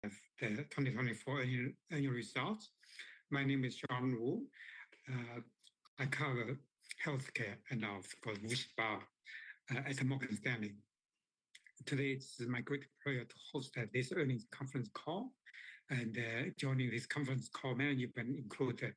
the 2024 annual results. My name is Sean Wu. I cover healthcare and of course WuXi Bio at Morgan Stanley. Today it's my great pleasure to host this earnings conference call. And joining this conference call management include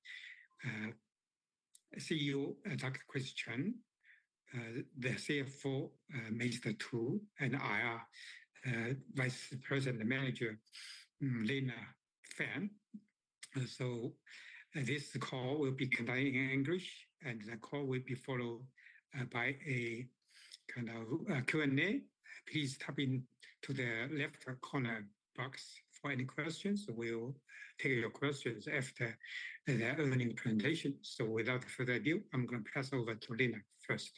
CEO Dr. Chris Chen, the CFO Mr. Tu, and IR Vice President and Manager Lena Fan. So this call will be conducted in English, and the call will be followed by a kind of Q&A. Please tap into the left corner box for any questions. We'll take your questions after the earnings presentation. So without further ado, I'm going to pass over to Lena first.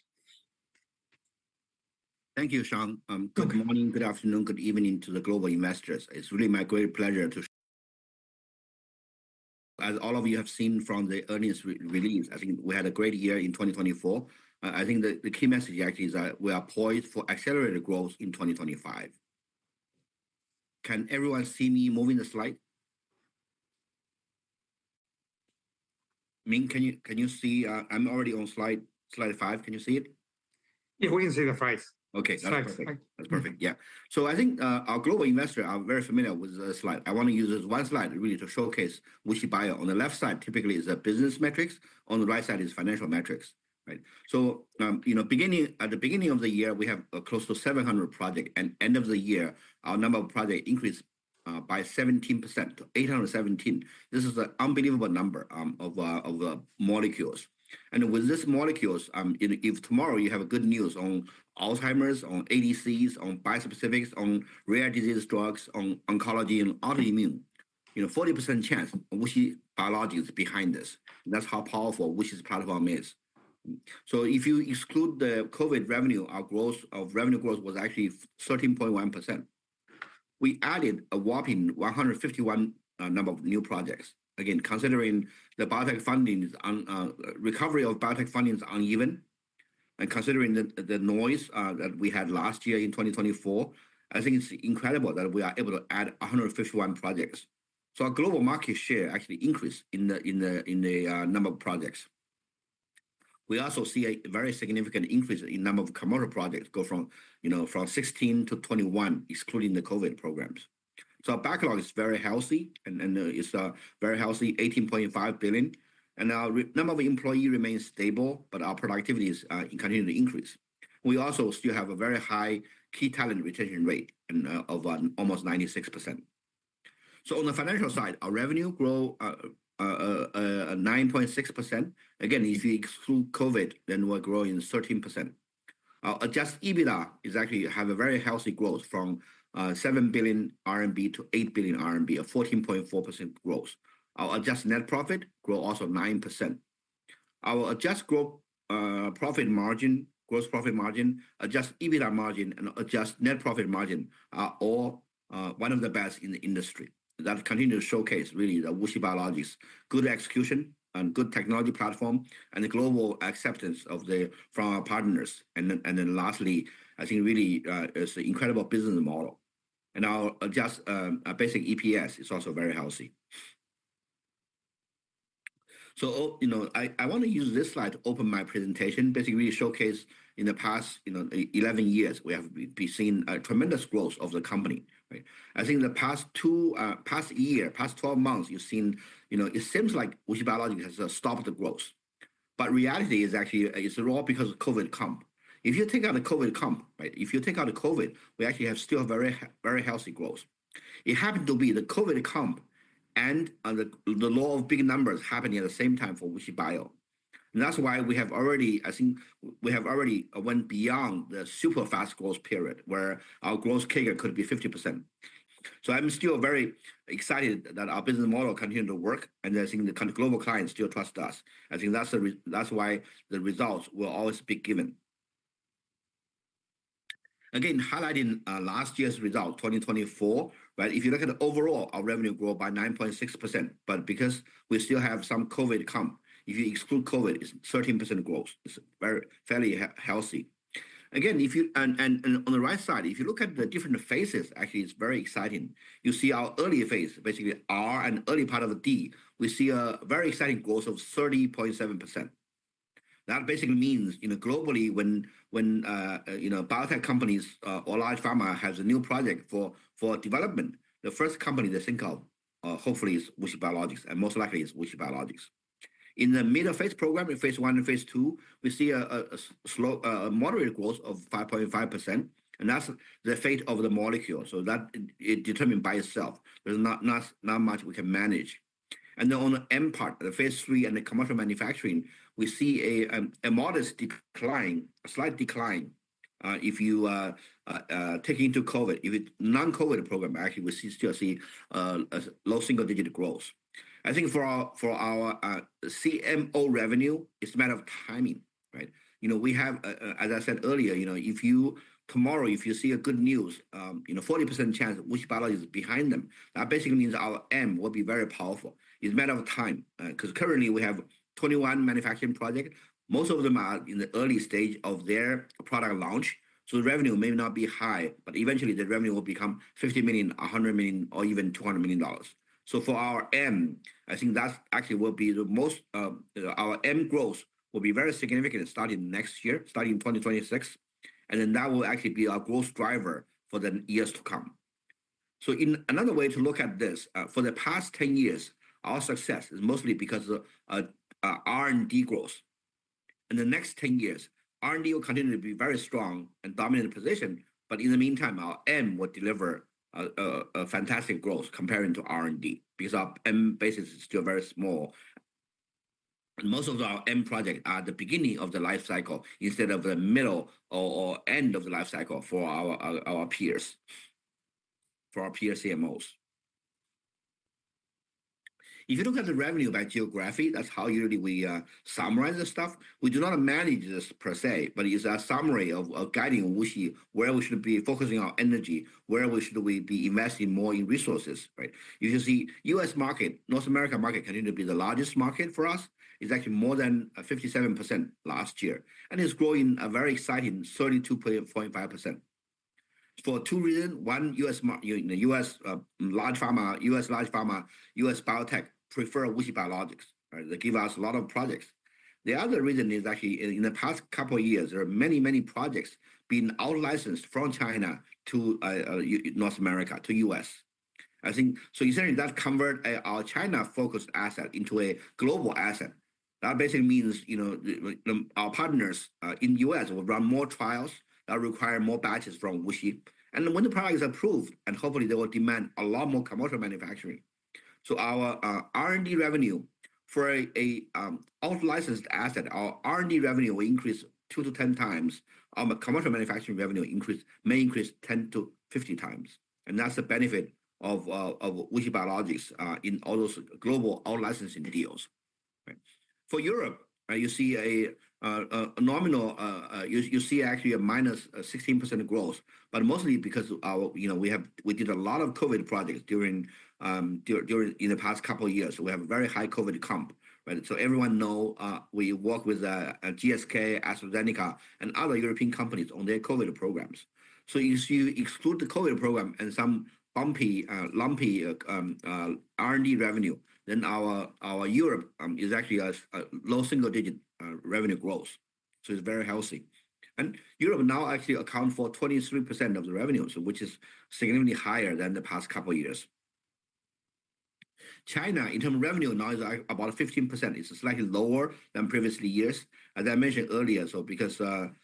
Thank you, Sean. Good morning, good afternoon, good evening to the global investors. It's really my great pleasure to, as all of you have seen from the earnings release, I think we had a great year in 2024. I think the key message actually is that we are poised for accelerated growth in 2025. Can everyone see me moving the slide? Ming, can you see? I'm already on slide 5. Can you see it? Yeah, we can see the slides. Okay, that's perfect. That's perfect. Yeah. So I think our global investors are very familiar with the slide. I want to use this one slide really to showcase WuXi Bio. On the left side, typically is the business metrics. On the right side is financial metrics. Right. So at the beginning of the year, we have close to 700 projects, and end of the year, our number of projects increased by 17% to 817. This is an unbelievable number of molecules. And with these molecules, if tomorrow you have good news on Alzheimer's, on ADCs, on bispecifics, on rare disease drugs, on oncology and autoimmune, 40% chance WuXi Biologics is behind this. And that's how powerful WuXi's platform is. So if you exclude the COVID revenue, our revenue growth was actually 13.1%. We added a whopping 151 number of new projects. Again, considering the biotech funding recovery of biotech funding is uneven, and considering the noise that we had last year in 2024, I think it's incredible that we are able to add 151 projects. So our global market share actually increased in the number of projects. We also see a very significant increase in number of commercial projects, go from 16 to 21, excluding the COVID programs. So our backlog is very healthy, and it's very healthy, 18.5 billion. And our number of employees remains stable, but our productivity is continuing to increase. We also still have a very high key talent retention rate of almost 96%. So on the financial side, our revenue grow 9.6%. Again, if you exclude COVID, then we're growing 13%. Our adjusted EBITDA is actually have a very healthy growth from 7 billion RMB to 8 billion RMB, a 14.4% growth. Our adjusted net profit grow also 9%. Our adjusted gross profit margin, adjusted EBITDA margin, and adjusted net profit margin are all one of the best in the industry. That continues to showcase really the WuXi Biologics good execution and good technology platform and the global acceptance from our partners. And then lastly, I think really it's an incredible business model. And our adjusted basic EPS is also very healthy. So, I want to use this slide to open my presentation, basically showcase in the past, 11 years, we have been seeing a tremendous growth of the company, right? I think the past 12 months, you've seen, it seems like WuXi Biologics has stopped the growth. But reality is actually, it's all because of COVID comp. If you take out the COVID comp, right? If you take out the COVID, we actually have still very, very healthy growth. It happened to be the COVID comp and the law of big numbers happening at the same time for WuXi Bio. And that's why we have already went beyond the super fast growth period where our growth CAGR could be 50%. So I'm still very excited that our business model continues to work, and I think the global clients still trust us. I think that's why the results will always be given. Again, highlighting last year's result, 2024, right? If you look at the overall, our revenue grew by 9.6%, but because we still have some COVID comp, if you exclude COVID, it's 13% growth. It's fairly healthy. again, if you and on the right side, if you look at the different phases, actually, it's very exciting. You see our early phase, basically R and early part of the D, we see a very exciting growth of 30.7%. That basically means, globally, when biotech companies or large pharma has a new project for development, the first company they think of, hopefully, is WuXi Biologics, and most likely is WuXi Biologics. In the middle phase program, in phase 1 and phase 2, we see a slow, moderate growth of 5.5%, and that's the fate of the molecule. So that it determined by itself. There's not much we can manage. And then on the M part, the phase 3 and the commercial manufacturing, we see a modest decline, a slight decline. If you take into COVID, if it's non-COVID program, actually we still see a low single-digit growth. I think for our CMO revenue, it's a matter of timing, right? We have, as I said earlier, if you see a good news, 40% chance WuXi Biologics is behind them. That basically means our M will be very powerful. It's a matter of time, because currently we have 21 manufacturing projects. Most of them are in the early stage of their product launch. So the revenue may not be high, but eventually the revenue will become 50 million, 100 million, or even $200 million. So for our M, I think that actually will be the most, our M growth will be very significant starting next year, starting in 2026. And then that will actually be our growth driver for the years to come. So in another way to look at this, for the past 10 years, our success is mostly because of R&D growth. In the next 10 years, R&D will continue to be very strong and dominant position, but in the meantime, our M will deliver a fantastic growth comparing to R&D, because our M basis is still very small. And most of our M projects are at the beginning of the life cycle instead of the middle or end of the life cycle for our peers, for our peer CMOs. If you look at the revenue by geography, that's how usually we summarize the stuff. We do not manage this per se, but it's a summary of guiding WuXi, where we should be focusing our energy, where we should be investing more in resources, right? You can see U.S. market, North America market continue to be the largest market for us. It's actually more than 57% last year, and it's growing a very exciting 32.5%. For two reasons: one, U.S. large pharma, U.S. biotech prefer WuXi Biologics. Right? They give us a lot of projects. The other reason is actually in the past couple of years, there are many projects being out-licensed from China to North America, to U.S. I think so. Essentially, that convert our China-focused asset into a global asset. That basically means our partners in U.S. will run more trials that require more batches from WuXi. And when the product is approved, and hopefully they will demand a lot more commercial manufacturing. So our R&D revenue for a out-licensed asset, our R&D revenue will increase 2 to 10 times. Our commercial manufacturing revenue may increase 10 to 50 times. And that's the benefit of WuXi Biologics in all those global out-licensing deals. Right? For Europe, you see a nominal, you see actually a minus 16% growth, but mostly because we did a lot of COVID projects during in the past couple of years. So we have a very high COVID comp, right? So everyone know we work with GSK, AstraZeneca, and other European companies on their COVID programs. So if you exclude the COVID program and some lumpy R&D revenue, then our Europe is actually a low single-digit revenue growth. So it's very healthy. And Europe now actually accounts for 23% of the revenue, so which is significantly higher than the past couple of years. China, in terms of revenue, now is about 15%. It's slightly lower than previously years, as I mentioned earlier. So because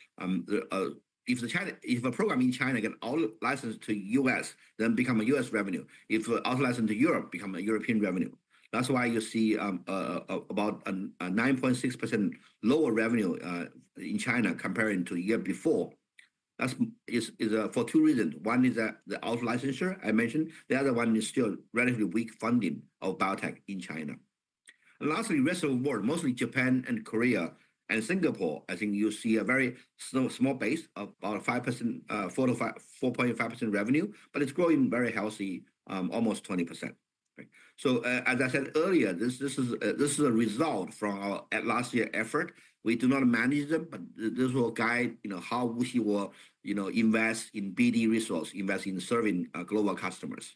if a program in China get out licensed to US, then become a US revenue. If out licensed to Europe, become a European revenue. That's why you see about a 9.6% lower revenue in China comparing to the year before. That's for two reasons. One is that the out licensure I mentioned. The other one is still relatively weak funding of biotech in China. And lastly, rest of the world, mostly Japan and Korea and Singapore. I think you see a very small base of about 5%, 4.5% revenue, but it's growing very healthy, almost 20%. Right? So as I said earlier, this is a result from our last year effort. We do not manage them, but this will guide how WuXi will invest in BD resource, invest in serving global customers.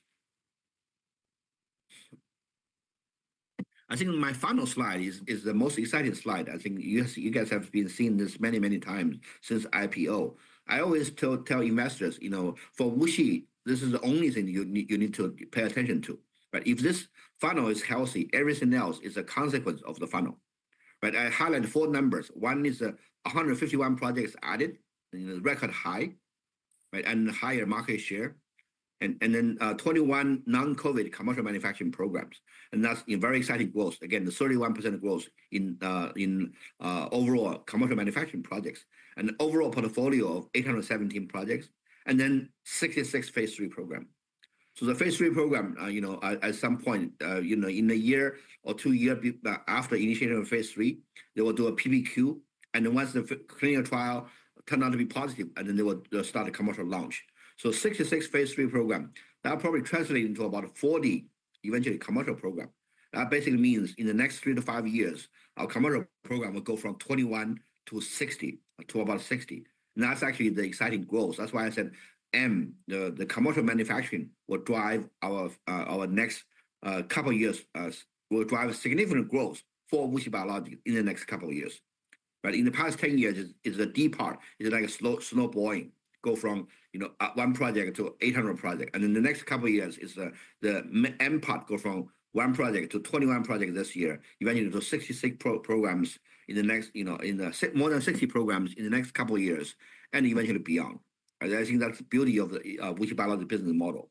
I think my final slide is the most exciting slide. I think you guys have been seeing this many times since IPO. I always tell investors, for WuXi, this is the only thing you need to pay attention to. Right? If this funnel is healthy, everything else is a consequence of the funnel. Right? I highlighted 4 numbers. One is 151 projects added, record high, right, and higher market share. And then 21 non-COVID commercial manufacturing programs, and that's very exciting growth. Again, the 31% growth in overall commercial manufacturing projects, and overall portfolio of 817 projects, and then 66 phase 3 program. So the phase 3 program, at some point, in a year or 2 years after initiating of phase 3, they will do a PPQ, and then once the clinical trial turned out to be positive, and then they will start a commercial launch. So 66 phase 3 program, that'll probably translate into about 40 eventually commercial program. That basically means in the next 3 to 5 years, our commercial program will go from 21 to 60, to about 60. And that's actually the exciting growth. That's why I said the commercial manufacturing will drive our next couple of years, will drive significant growth for WuXi Biologics in the next couple of years. But in the past 10 years, is the D part, is like a snowballing. Go from 1 project to 800 projects, and in the next couple of years is the M part go from 1 project to 21 projects this year, eventually to 66 programs in the next more than 60 programs in the next couple of years, and eventually beyond. And I think that's the beauty of the WuXi Biologics business model.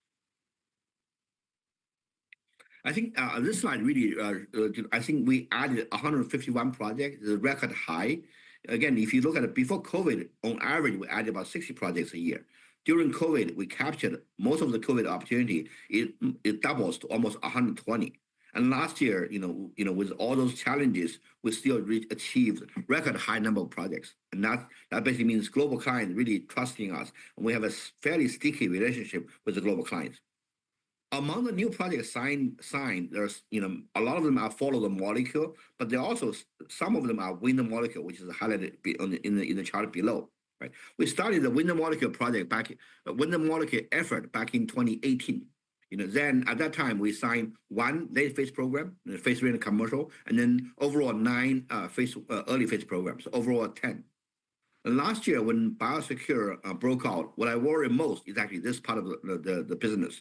I think this slide really, I think we added 151 projects, the record high. Again, if you look at it before COVID, on average, we added about 60 projects a year. During COVID, we captured most of the COVID opportunity. It doubles to almost 120. And last year, with all those challenges, we still achieved record high number of projects. And that basically means global clients really trusting us. And we have a fairly sticky relationship with the global clients. Among the new projects signed, there's a lot of them are follow the molecule, but there also some of them are win the molecule, which is highlighted in the chart below. Right? We started the win the molecule project win the molecule effort back in 2018. Then at that time we signed 1 late phase program, phase 3 and commercial, and then overall 9 early phase programs, so overall 10. And last year when BioSecure broke out, what I worry most is actually this part of the business.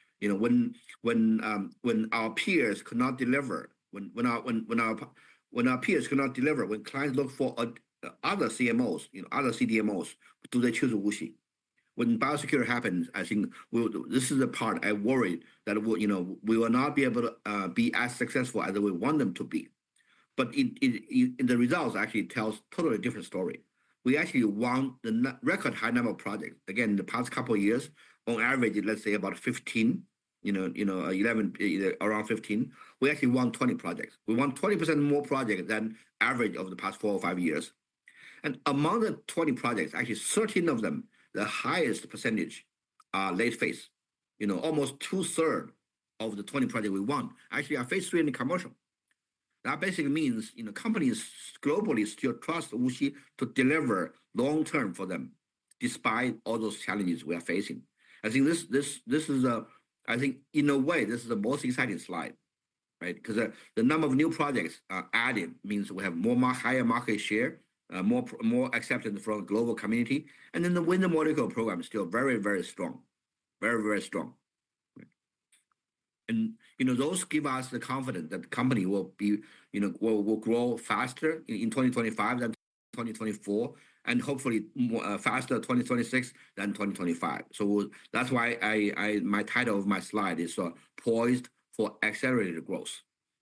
When our peers could not deliver, when our peers could not deliver, when clients look for other CMOs, other CDMOs, do they choose WuXi? When BioSecure happens, I think this is the part I worry that we will not be able to be as successful as we want them to be. But the results actually tells totally different story. We actually won the record high number of projects. Again, in the past couple of years, on average, let's say about 15. 11, around 15, we actually won 20 projects. We won 20% more projects than average of the past 4 or 5 years. And among the 20 projects, actually 13 of them, the highest percentage are late phase. Almost 2/3 of the 20 projects we won actually are phase 3 and commercial. That basically means, companies globally still trust WuXi to deliver long-term for them, despite all those challenges we are facing. I think this is I think in a way, this is the most exciting slide, right? Because the number of new projects added means we have higher market share, more acceptance from the global community, and then the win the molecule program is still very, very strong, very, very strong. And those give us the confidence that the company will be, will grow faster in 2025 than 2024, and hopefully more, faster 2026 than 2025. So that's why my title of my slide is poised for accelerated growth.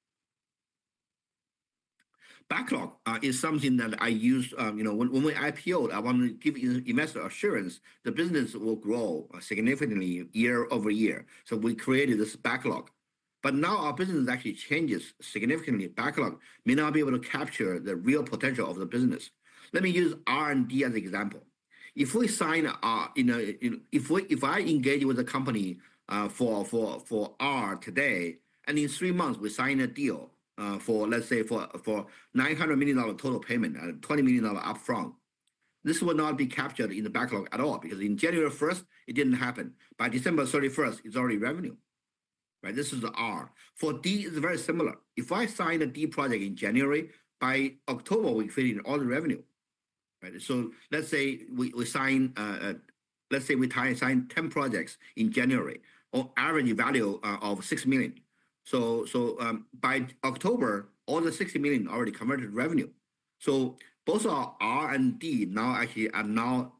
Backlog is something that I use, when we IPO'd, I want to give investor assurance the business will grow significantly year over year. So we created this backlog. But now our business actually changes significantly. Backlog may not be able to capture the real potential of the business. Let me use R&D as an example. If we sign, if I engage with a company for R today, and in 3 months we sign a deal for, let's say, for $900 million total payment and $20 million upfront. This will not be captured in the backlog at all because in January 1st, it didn't happen. By December 31st, it's already revenue, right? This is the R. For D, it's very similar. If I sign a D project in January, by October, we fit in all the revenue, right? So let's say we sign, let's say we sign 10 projects in January, or average value of 6 million. So by October, all the 60 million already converted to revenue. So both our R and D now actually are now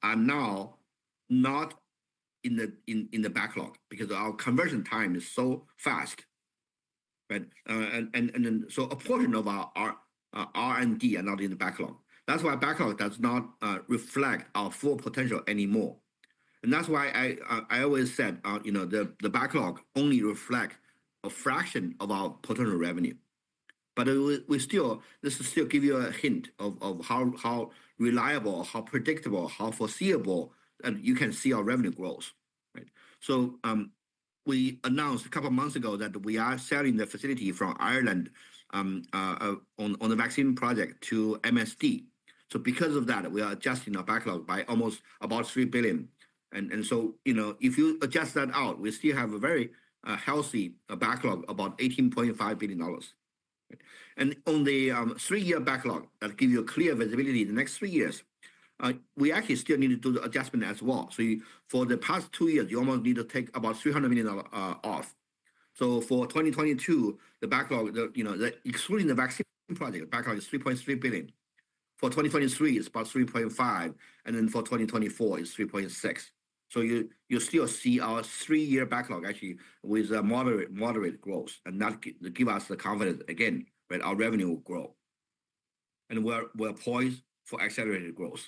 not in the backlog because our conversion time is so fast, right? And then so a portion of our R and D are not in the backlog. That's why backlog does not reflect our full potential anymore. And that's why I always said, the backlog only reflect a fraction of our potential revenue. But this still give you a hint of how reliable, how predictable, how foreseeable, and you can see our revenue growth, right? So we announced a couple of months ago that we are selling the facility from Ireland on the vaccine project to MSD. So because of that, we are adjusting our backlog by almost about 3 billion. And so, if you adjust that out, we still have a very healthy backlog, about $18.5 billion. Right? And on the 3-year backlog, that gives you a clear visibility in the next 3 years, we actually still need to do the adjustment as well. So for the past 2 years, you almost need to take about $300 million off. So for 2022, the backlog, excluding the vaccine project, the backlog is 3.3 billion. For 2023, it's about 3.5, and then for 2024, it's 3.6. So you still see our 3-year backlog actually with a moderate growth, and that give us the confidence again, right? Our revenue will grow, and we're poised for accelerated growth.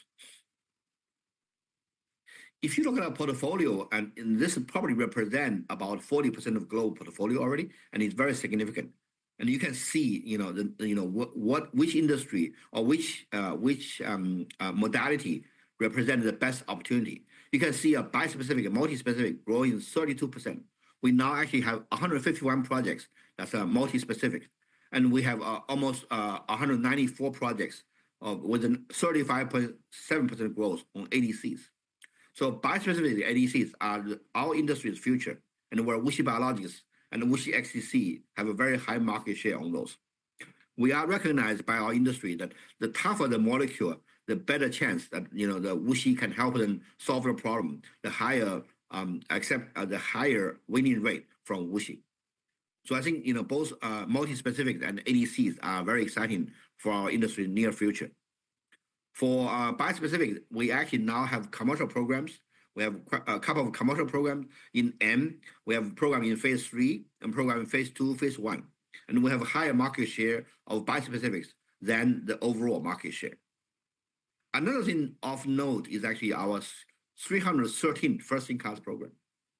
If you look at our portfolio, and this probably represent about 40% of global portfolio already, and it's very significant. And you can see, which industry or which modality represent the best opportunity. You can see a bispecific and multispecific growing 32%. We now actually have 151 projects that's multispecific, and we have almost 194 projects with a 35.7% growth on ADCs. So bispecific ADCs are our industry's future, and where WuXi Biologics and WuXi XDC have a very high market share on those. We are recognized by our industry that the tougher the molecule, the better chance that the WuXi can help them solve the problem, the higher the higher winning rate from WuXi. So I think both multi-specific and ADCs are very exciting for our industry in the near future. For bispecific, we actually now have commercial programs. We have a couple of commercial programs in M. We have a program in phase 3 and program in phase 2, phase 1. And we have a higher market share of bispecifics than the overall market share. Another thing of note is actually our 313 first-in-class program.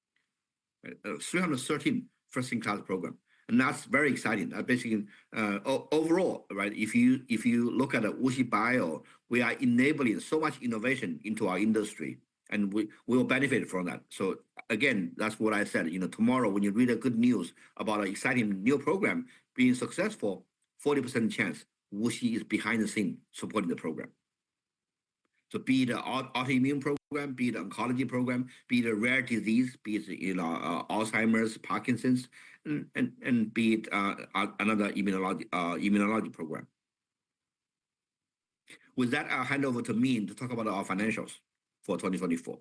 313 first-in-class program. And that's very exciting. Basically, overall, right? If you look at WuXi Bio, we are enabling so much innovation into our industry, and we will benefit from that. So again, that's what I said. Tomorrow when you read a good news about an exciting new program being successful, 40% chance WuXi is behind the scene supporting the program. So be it an autoimmune program, be it an oncology program, be it a rare disease, be it Alzheimer's, Parkinson's, and be it another immunology program. With that, I'll hand over to Min to talk about our financials for 2024.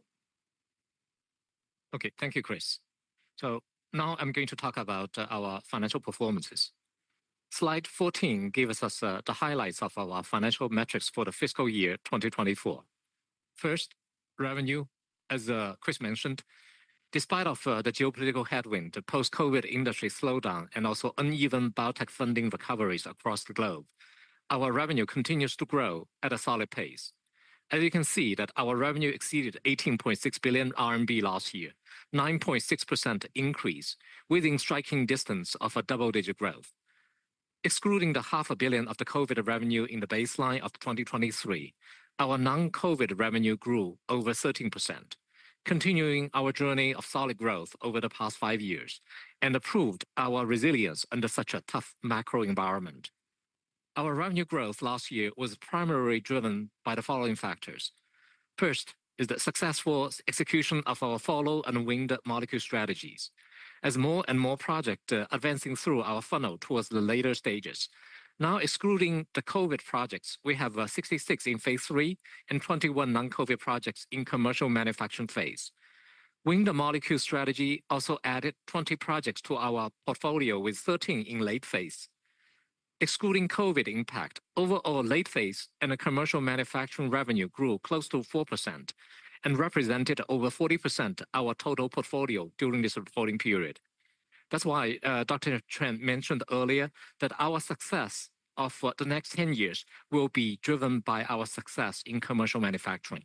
Okay, thank you, Chris. So now I'm going to talk about our financial performances. Slide 14 gives us the highlights of our financial metrics for the fiscal year 2024. First, revenue, as Chris mentioned, despite of the geopolitical headwind, the post-COVID industry slowdown, and also uneven biotech funding recoveries across the globe, our revenue continues to grow at a solid pace. As you can see that our revenue exceeded 18.6 billion RMB last year, 9.6% increase, within striking distance of a double-digit growth. Excluding the $500 million of the COVID revenue in the baseline of 2023, our non-COVID revenue grew over 13%. continuing our journey of solid growth over the past 5 years and proved our resilience under such a tough macro environment. Our revenue growth last year was primarily driven by the following factors. First is the successful execution of our follow and winged molecule strategies. As more and more projects advancing through our funnel towards the later stages. Now, excluding the COVID projects, we have 66 in phase 3 and 21 non-COVID projects in commercial manufacturing phase. Winged molecule strategy also added 20 projects to our portfolio with 13 in late phase. Excluding COVID impact, overall late phase and the commercial manufacturing revenue grew close to 4% and represented over 40% of our total portfolio during this reporting period. That's why Dr. Chen mentioned earlier that our success of the next 10 years will be driven by our success in commercial manufacturing.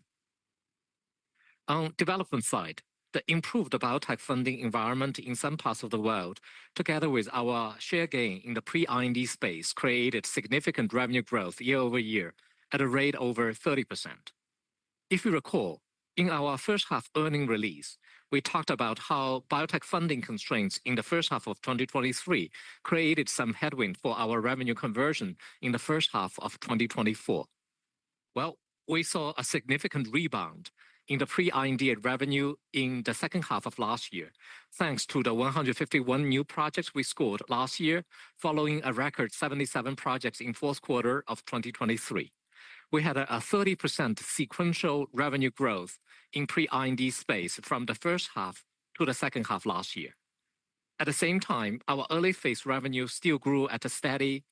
On development side, the improved biotech funding environment in some parts of the world, together with our share gain in the pre-IND space, created significant revenue growth year over year at a rate over 30%. If you recall, in our first half earning release, we talked about how biotech funding constraints in the first half of 2023 created some headwind for our revenue conversion in the first half of 2024. Well, we saw a significant rebound in the pre-IND revenue in the second half of last year, thanks to the 151 new projects we scored last year, following a record 77 projects in fourth quarter of 2023. We had a 30% sequential revenue growth in pre-IND space from the first half to the second half last year. At the same time, our early phase revenue still grew at a steady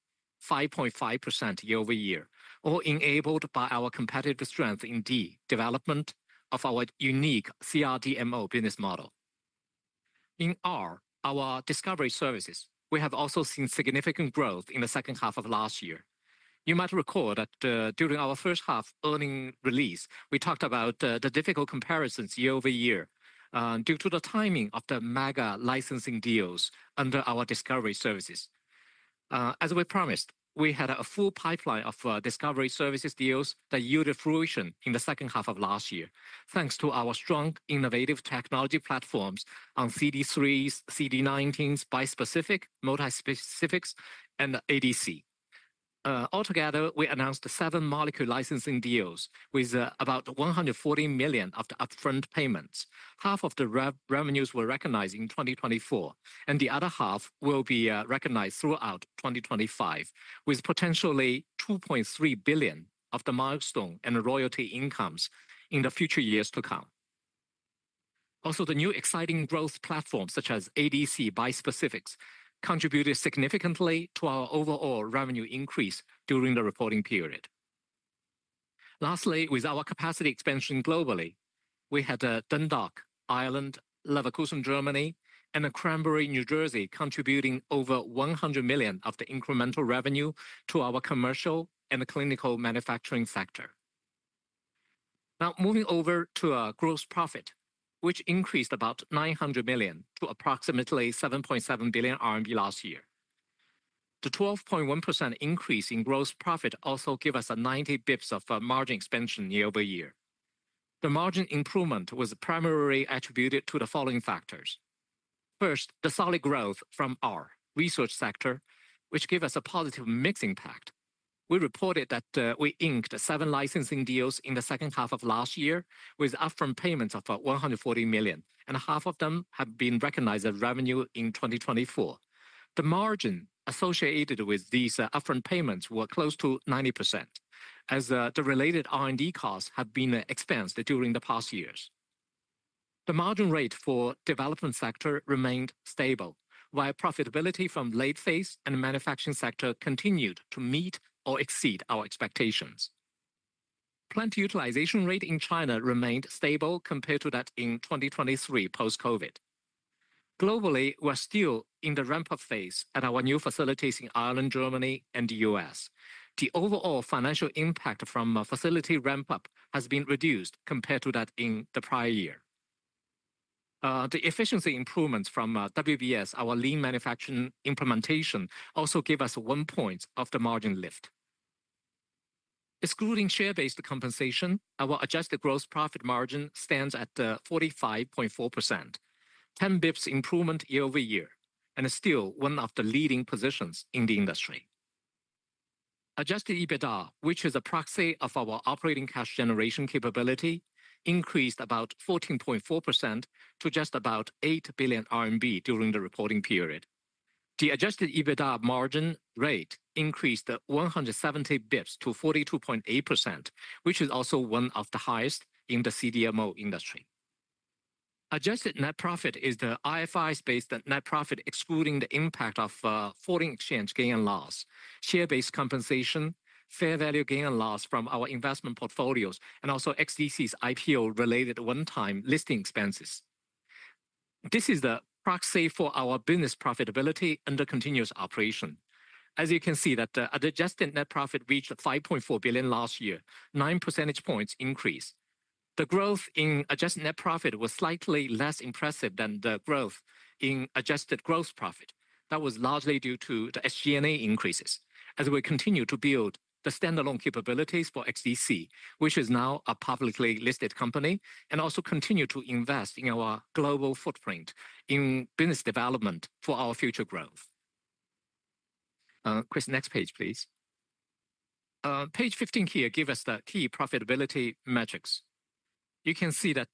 5.5% year over year, all enabled by our competitive strength in the development of our unique CRDMO business model. In R, our discovery services, we have also seen significant growth in the second half of last year. You might recall that during our first half earning release, we talked about the difficult comparisons year over year due to the timing of the mega licensing deals under our discovery services. As we promised, we had a full pipeline of discovery services deals that yielded fruition in the second half of last year, thanks to our strong innovative technology platforms on CD3s, CD19s, bispecific, multispecifics, and ADC. Altogether, we announced 7 molecule licensing deals with about 140 million of the upfront payments. Half of the revenues were recognized in 2024, and the other half will be recognized throughout 2025, with potentially 2.3 billion of the milestone and royalty incomes in the future years to come. Also, the new exciting growth platforms such as ADC bispecifics contributed significantly to our overall revenue increase during the reporting period. Lastly, with our capacity expansion globally, we had Dundalk, Ireland, Leverkusen, Germany, and Cranbury, New Jersey, contributing over 100 million of the incremental revenue to our commercial and clinical manufacturing sector. Now, moving over to gross profit, which increased about 900 million to approximately 7.7 billion RMB last year. The 12.1% increase in gross profit also gave us a 90 bips of margin expansion year over year. The margin improvement was primarily attributed to the following factors. First, the solid growth from our research sector, which gave us a positive mix impact. We reported that we inked 7 licensing deals in the second half of last year with upfront payments of 140 million, and half of them have been recognized as revenue in 2024. The margin associated with these upfront payments were close to 90%, as the related R&D costs have been expensed during the past years. The margin rate for development sector remained stable, while profitability from late phase and manufacturing sector continued to meet or exceed our expectations. Plant utilization rate in China remained stable compared to that in 2023 post-COVID. Globally, we're still in the ramp-up phase at our new facilities in Ireland, Germany, and the US. The overall financial impact from facility ramp-up has been reduced compared to that in the prior year. The efficiency improvements from WBS, our lean manufacturing implementation, also gave us 1 point of the margin lift. Excluding share-based compensation, our adjusted gross profit margin stands at 45.4%, 10 bips improvement year over year, and is still one of the leading positions in the industry. Adjusted EBITDA, which is a proxy of our operating cash generation capability, increased about 14.4% to just about 8 billion RMB during the reporting period. The adjusted EBITDA margin rate increased 170 bips to 42.8%, which is also one of the highest in the CDMO industry. Adjusted net profit is the IFRS-based net profit excluding the impact of foreign exchange gain and loss, share-based compensation, fair value gain and loss from our investment portfolios, and also XDC's IPO-related one-time listing expenses. This is the proxy for our business profitability under continuous operation. As you can see that the adjusted net profit reached 5.4 billion last year, 9 percentage points increase. The growth in adjusted net profit was slightly less impressive than the growth in adjusted gross profit. That was largely due to the SG&A increases, as we continue to build the standalone capabilities for XDC, which is now a publicly listed company, and also continue to invest in our global footprint in business development for our future growth. Chris, next page, please. Page 15 here gives us the key profitability metrics. You can see that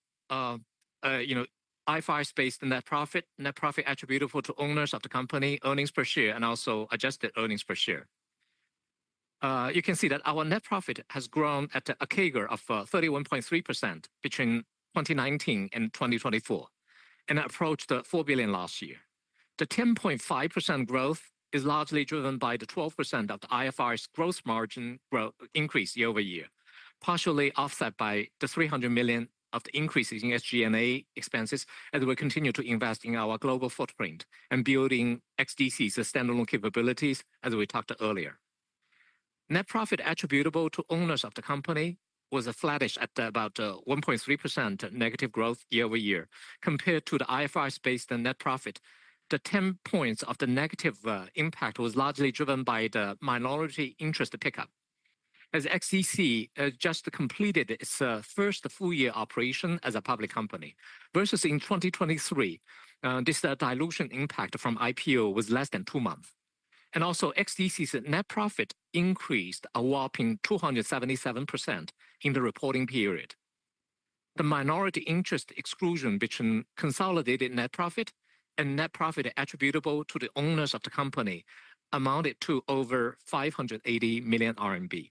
IFRS-based net profit attributable to owners of the company, earnings per share, and also adjusted earnings per share. You can see that our net profit has grown at a CAGR of 31.3% between 2019 and 2024, and approached 4 billion last year. The 10.5% growth is largely driven by the 12% of the IFRS gross margin increase year over year, partially offset by the 300 million of the increases in SG&A expenses as we continue to invest in our global footprint and building XDC's standalone capabilities, as we talked earlier. Net profit attributable to owners of the company was flattish at about 1.3% negative growth year over year. Compared to the IFRS-based net profit, the 10 points of the negative impact was largely driven by the minority interest pickup. As XDC just completed its first full-year operation as a public company, versus in 2023, this dilution impact from IPO was less than 2 months. And also, XDC's net profit increased a whopping 277% in the reporting period. The minority interest exclusion between consolidated net profit and net profit attributable to the owners of the company amounted to over 580 million RMB.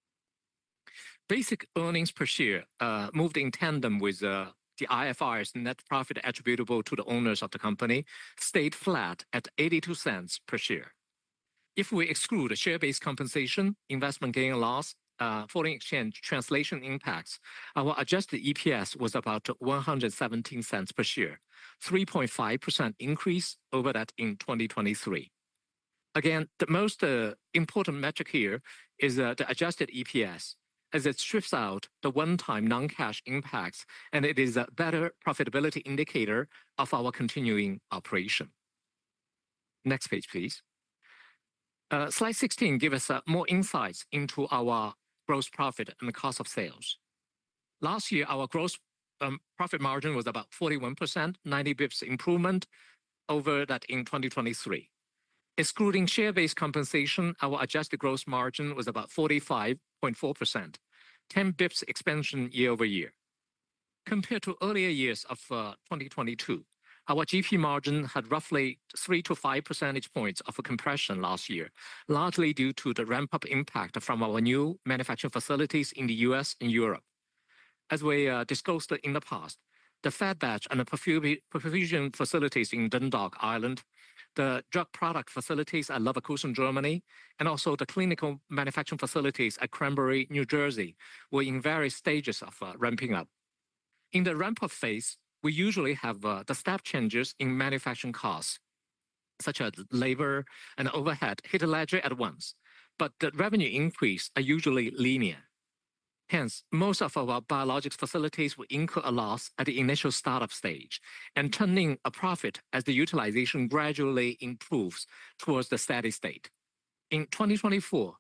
Basic earnings per share moved in tandem with the IFRS net profit attributable to the owners of the company, stayed flat at 82 cents per share. If we exclude share-based compensation, investment gain and loss, foreign exchange translation impacts, our adjusted EPS was about 117 cents per share, 3.5% increase over that in 2023. Again, the most important metric here is the adjusted EPS, as it strips out the one-time non-cash impacts, and it is a better profitability indicator of our continuing operation. Next page, please. Slide 16 gives us more insights into our gross profit and the cost of sales. Last year, our gross profit margin was about 41%, 90 bips improvement over that in 2023. Excluding share-based compensation, our adjusted gross margin was about 45.4%, 10 bips expansion year over year. Compared to earlier years of 2022, our GP margin had roughly 3 to 5 percentage points of a compression last year, largely due to the ramp-up impact from our new manufacturing facilities in the US and Europe. As we discussed in the past, the fat batch and the perfusion facilities in Dundalk, Ireland, the drug product facilities at Leverkusen, Germany, and also the clinical manufacturing facilities at Cranbury, New Jersey, were in various stages of ramping up. In the ramp-up phase, we usually have the step changes in manufacturing costs, such as labor and overhead, hit a ledger at once, but the revenue increase are usually linear. Hence, most of our biologics facilities will incur a loss at the initial startup stage and turning a profit as the utilization gradually improves towards the steady state. In 2024,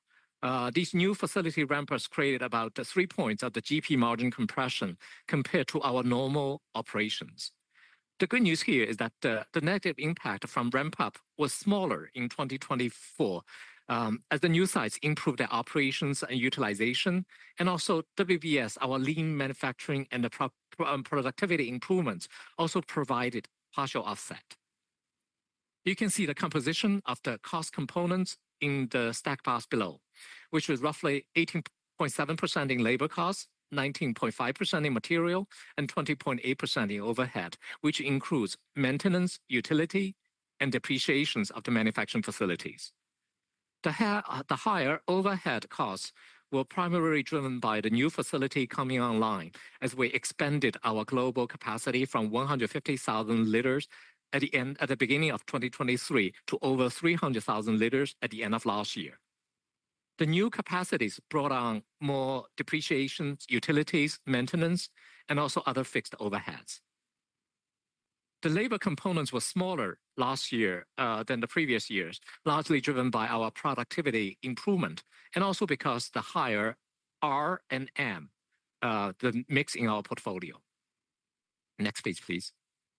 These new facility ramp-ups created about 3 points of the GP margin compression compared to our normal operations. The good news here is that the negative impact from ramp-up was smaller in 2024 as the new sites improved their operations and utilization, and also WBS, our lean manufacturing and the productivity improvements also provided partial offset. You can see the composition of the cost components in the stack bars below, which was roughly 18.7% in labor costs, 19.5% in material, and 20.8% in overhead, which includes maintenance, utility, and depreciations of the manufacturing facilities. The higher overhead costs were primarily driven by the new facility coming online as we expanded our global capacity from 150,000 liters at the beginning of 2023 to over 300,000 liters at the end of last year. The new capacities brought on more depreciations, utilities, maintenance, and also other fixed overheads. The labor components were smaller last year than the previous years, largely driven by our productivity improvement, and also because the higher R&M, the mix in our portfolio. Next page, please.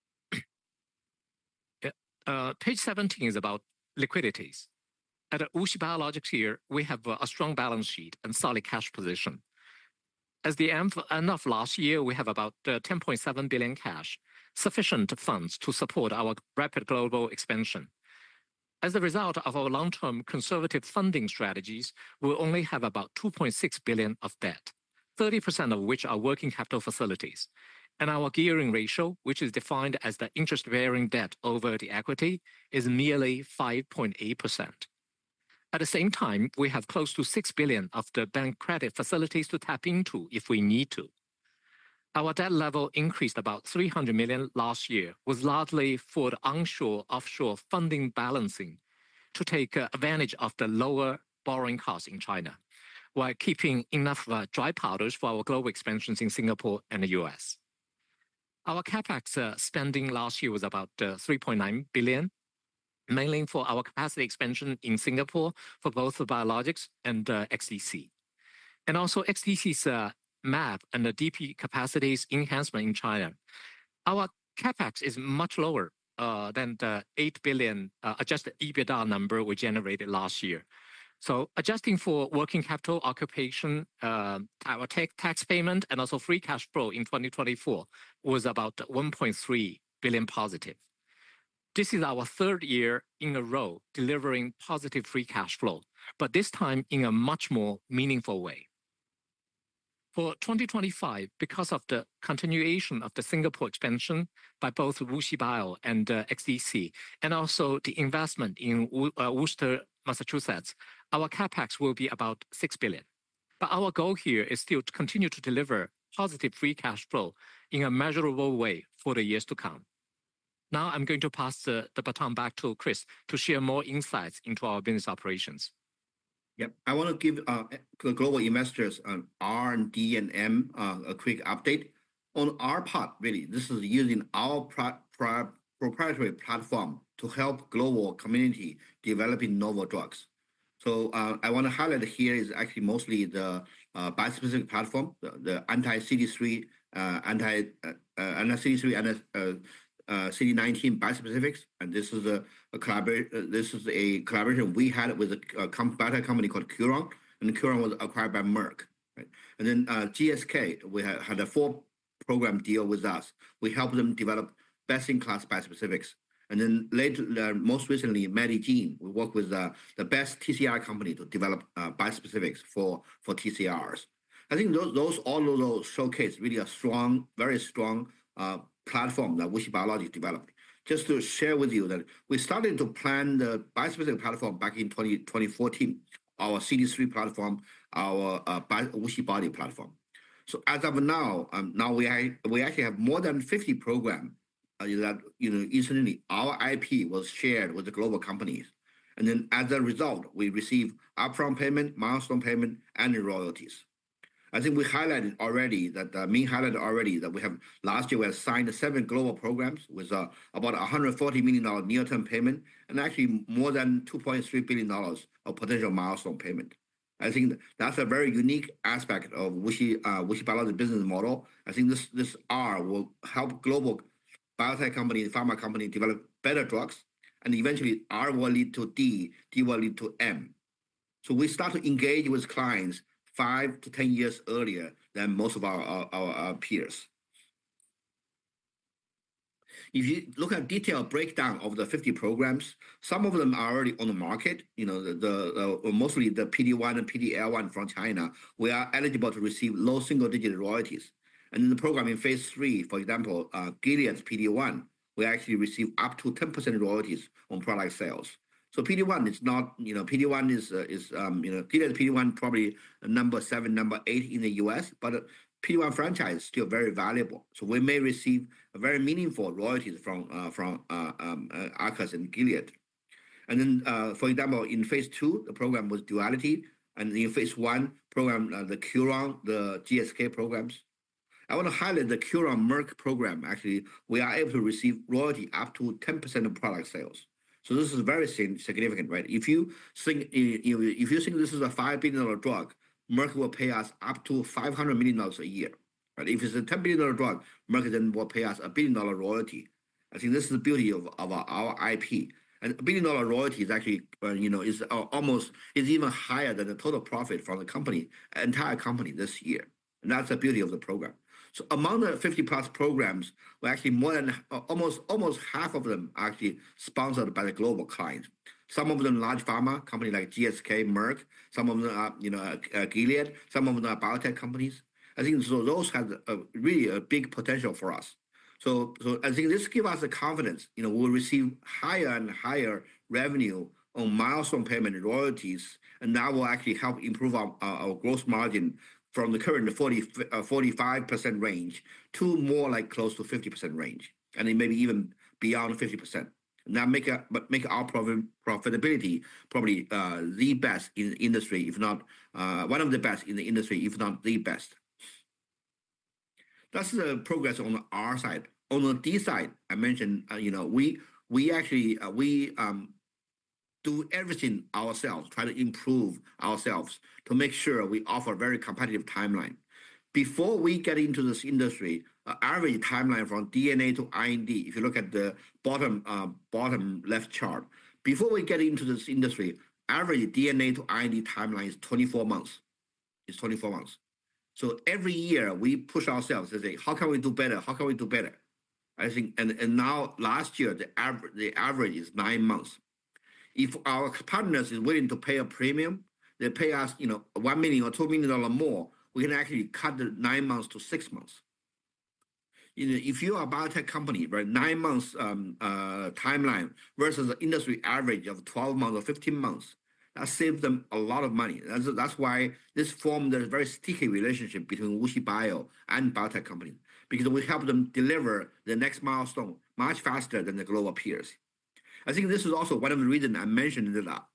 Page 17 is about liquidities. At WuXi Biologics here, we have a strong balance sheet and solid cash position. As the end of last year, we have about 10.7 billion cash, sufficient funds to support our rapid global expansion. As a result of our long-term conservative funding strategies, we only have about 2.6 billion of debt, 30% of which are working capital facilities. And our gearing ratio, which is defined as the interest-bearing debt over the equity, is merely 5.8%. At the same time, we have close to 6 billion of the bank credit facilities to tap into if we need to. Our debt level increased about 300 million last year, was largely for the onshore-offshore funding balancing to take advantage of the lower borrowing costs in China, while keeping enough dry powders for our global expansions in Singapore and the US. Our CapEx spending last year was about 3.9 billion, mainly for our capacity expansion in Singapore for both the biologics and XDC. And also XDC's MAB and the DP capacities enhancement in China. Our CapEx is much lower than the 8 billion adjusted EBITDA number we generated last year. So adjusting for working capital occupation, our tax payment, and also free cash flow in 2024 was about 1.3 billion positive. This is our third year in a row delivering positive free cash flow, but this time in a much more meaningful way. For 2025, because of the continuation of the Singapore expansion by both WuXi Bio and XDC, and also the investment in Worcester, Massachusetts, our CapEx will be about 6 billion. But our goal here is still to continue to deliver positive free cash flow in a measurable way for the years to come. Now I'm going to pass the baton back to Chris to share more insights into our business operations. Yep, I want to give global investors on R&D and M a quick update. On our part, really, this is using our proprietary platform to help global community developing novel drugs. So I want to highlight here is actually mostly the bispecific platform, the anti-CD3, anti-CD3 and CD19 bispecifics, and this is a collaboration we had with a biotech company called Curon, and Curon was acquired by Merck. Right? And then GSK, we had a 4-program deal with us. We helped them develop best-in-class bispecifics. And then later, most recently, Medigene, we work with the best TCR company to develop bispecifics for TCRs. I think all of those showcase really a strong, very strong platform that WuXi Biologics developed. Just to share with you that we started to plan the bispecific platform back in 2014, our CD3 platform, our WuXiBody platform. So as of now, we actually have more than 50 programs that instantly our IP was shared with the global companies, and then as a result, we receive upfront payment, milestone payment, and royalties. I think we highlighted already that we have last year we have signed 7 global programs with about $140 million near-term payment and actually more than $2.3 billion of potential milestone payment. I think that's a very unique aspect of WuXi Biologics business model. I think this R will help global biotech company, pharma company develop better drugs, and eventually R will lead to D will lead to M. So we start to engage with clients 5 to 10 years earlier than most of our peers. If you look at detailed breakdown of the 50 programs, some of them are already on the market. You know, mostly the PD-1 and PD-L1 from China, we are eligible to receive low single-digit royalties. And in the program in phase 3, for example, Gilead's PD-1, we actually receive up to 10% royalties on product sales. So PD-1 is not, you know, PD-1 is Gilead's PD-1 probably number 7, number 8 in the US, but PD-1 franchise is still very valuable. So we may receive a very meaningful royalties from Arcus and Gilead. And then, for example, in phase 2, the program was Duality, and in phase 1 program, the Curon, the GSK programs. I want to highlight the Curon Merck program. Actually, we are able to receive royalty up to 10% of product sales. So this is very significant, right? If you think this is a $5 billion drug, Merck will pay us up to $500 million a year. Right? If it's a $10 billion drug, Merck then will pay us $1 billion royalty. I think this is the beauty of our IP. And $1 billion royalty is actually, is even higher than the total profit from the company, entire company this year. And that's the beauty of the program. So among the 50 plus programs, we're actually more than almost half of them are actually sponsored by the global clients. Some of them large pharma company like GSK, Merck. Some of them are Gilead. Some of them are biotech companies. I think so those have really a big potential for us. So I think this gives us the confidence. You know, we'll receive higher and higher revenue on milestone payment and royalties, and that will actually help improve our gross margin from the current 45% range to more like close to 50% range, and it may be even beyond 50%. And that make our profitability probably the best in the industry, if not one of the best in the industry, if not the best. That's the progress on the R side. On the D side, I mentioned, we actually do everything ourselves, try to improve ourselves to make sure we offer very competitive timeline. Before we get into this industry, average timeline from DNA to IND, if you look at the bottom left chart, before we get into this industry, average DNA to IND timeline is 24 months. It's 24 months. So every year we push ourselves to say, how can we do better? How can we do better? I think, and now last year, the average is 9 months. If our partners is willing to pay a premium, they pay us, $1 million or $2 million more, we can actually cut the 9 months to 6 months. If you are a biotech company, right, 9 months timeline versus the industry average of 12 months or 15 months, that saves them a lot of money. That's why this formed a very sticky relationship between WuXi Bio and biotech companies, because we help them deliver the next milestone much faster than the global peers. I think this is also one of the reasons I mentioned that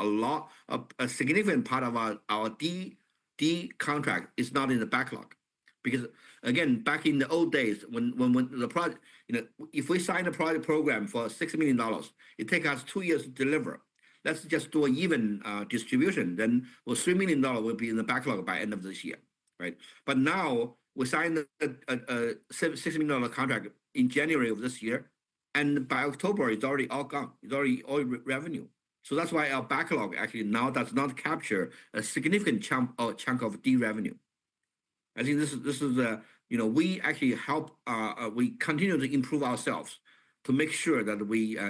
a significant part of our D contract is not in the backlog. Because again, back in the old days, when the project, if we sign a project program for $6 million, it takes us 2 years to deliver. Let's just do an even distribution. Then $3 million will be in the backlog by end of this year, right? But now we signed a $6 million contract in January of this year, and by October it's already all gone. It's already all revenue. So that's why our backlog actually now does not capture a significant chunk of D revenue. I think this is we actually help. We continue to improve ourselves to make sure that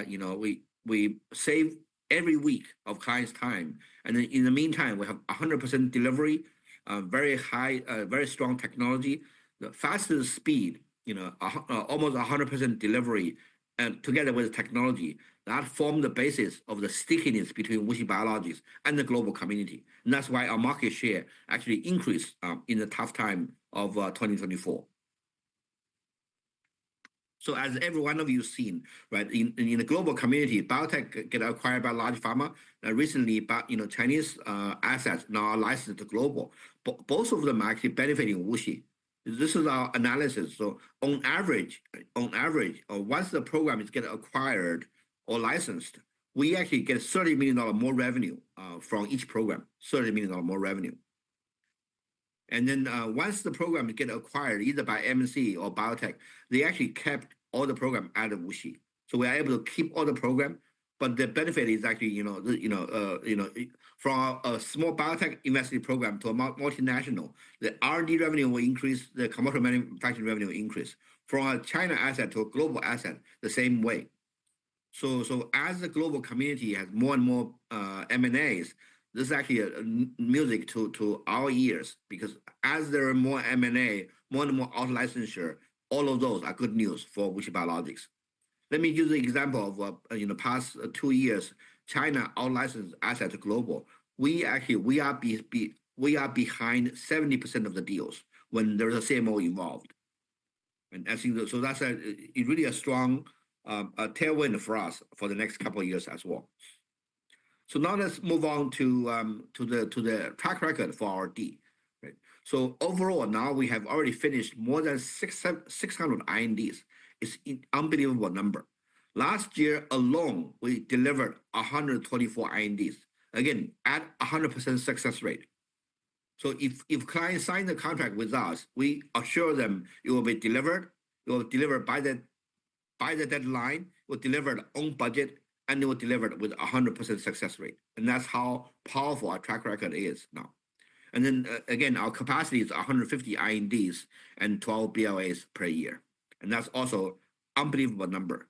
we save every week of clients' time, and then in the meantime we have 100% delivery, very high, very strong technology, the fastest speed, almost 100% delivery, and together with technology that form the basis of the stickiness between WuXi Biologics and the global community. And that's why our market share actually increased in the tough time of 2024. So as every one of you seen, right, in the global community, biotech get acquired by large pharma. Recently, Chinese assets now are licensed to global. Both of them are actually benefiting WuXi. This is our analysis. So on average, once the program is get acquired or licensed, we actually get $30 million more revenue from each program, $30 million more revenue. And then once the program get acquired, either by MNC or biotech, they actually kept all the program at WuXi. So we are able to keep all the program, but the benefit is actually, from a small biotech invested program to a multinational, the R&D revenue will increase, the commercial manufacturing revenue will increase. From a China asset to a global asset, the same way. So as the global community has more and more M&As, this is actually music to our ears, because as there are more M&A, more and more out licensure, all of those are good news for WuXi Biologics. Let me use the example of past 2 years, China out licensed asset to global. We are behind 70% of the deals when there's a CMO involved, and I think so that's really a strong tailwind for us for the next couple of years as well. So now let's move on to the track record for R&D. Right? So overall, now we have already finished more than 600 INDs. It's an unbelievable number. Last year alone, we delivered 124 INDs. Again, at 100% success rate. So if clients sign the contract with us, we assure them it will be delivered. It will deliver by the deadline. It will deliver on budget, and it will deliver with 100% success rate. And that's how powerful our track record is now. And then again, our capacity is 150 INDs and 12 BLAs per year. And that's also unbelievable number.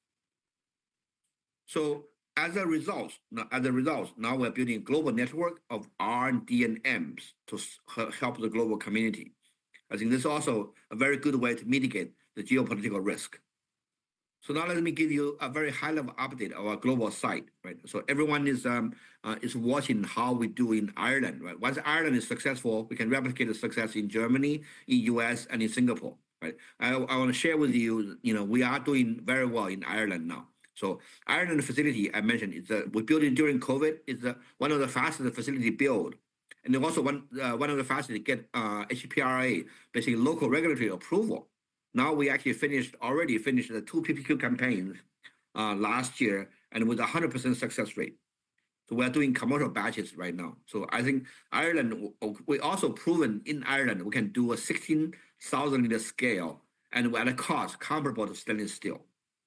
So as a result, now we're building a global network of R&D and Ms to help the global community. I think this is also a very good way to mitigate the geopolitical risk. So now let me give you a very high-level update of our global site, right? So everyone is watching how we do in Ireland, right? Once Ireland is successful, we can replicate the success in Germany, in US, and in Singapore, right? I want to share with you, we are doing very well in Ireland now. So Ireland facility I mentioned we built it during COVID. It's one of the fastest facility build, and also one of the fastest to get HPRA, basically local regulatory approval. Now we actually already finished the 2 PPQ campaigns last year, and with 100% success rate. So we are doing commercial batches right now. So I think Ireland, we also proven in Ireland we can do a 16,000 liter scale, and at a cost comparable to stainless steel.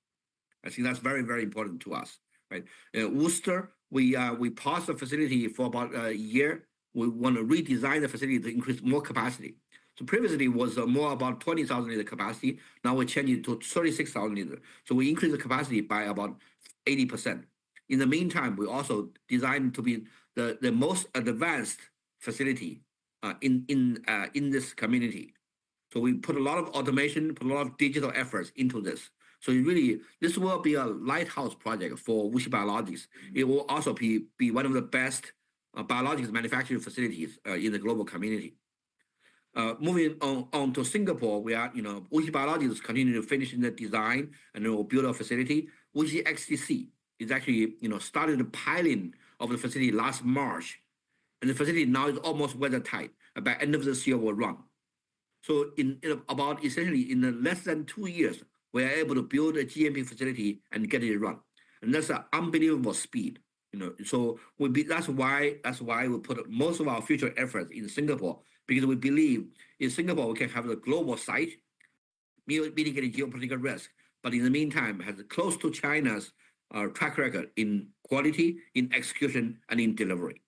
I think that's very, very important to us, right? Worcester, we paused the facility for about a year. We want to redesign the facility to increase more capacity. So previously it was more about 20,000 liter capacity. Now we change it to 36,000 liter. So we increase the capacity by about 80%. In the meantime, we also designed to be the most advanced facility in this community. So we put a lot of automation, put a lot of digital efforts into this. So really, this will be a lighthouse project for WuXi Biologics. It will also be one of the best biologics manufacturing facilities in the global community. Moving on to Singapore, we are, WuXi Biologics continue to finish in the design and we'll build a facility. WuXi XDC is actually, started the piloting of the facility last March, and the facility now is almost weathertight. By end of this year, will run. So in less than 2 years, we are able to build a GMP facility and get it run, and that's an unbelievable speed. So that's why we put most of our future efforts in Singapore, because we believe in Singapore we can have a global site, mitigating geopolitical risk, but in the meantime has close to China's track record in quality, in execution, and in delivery.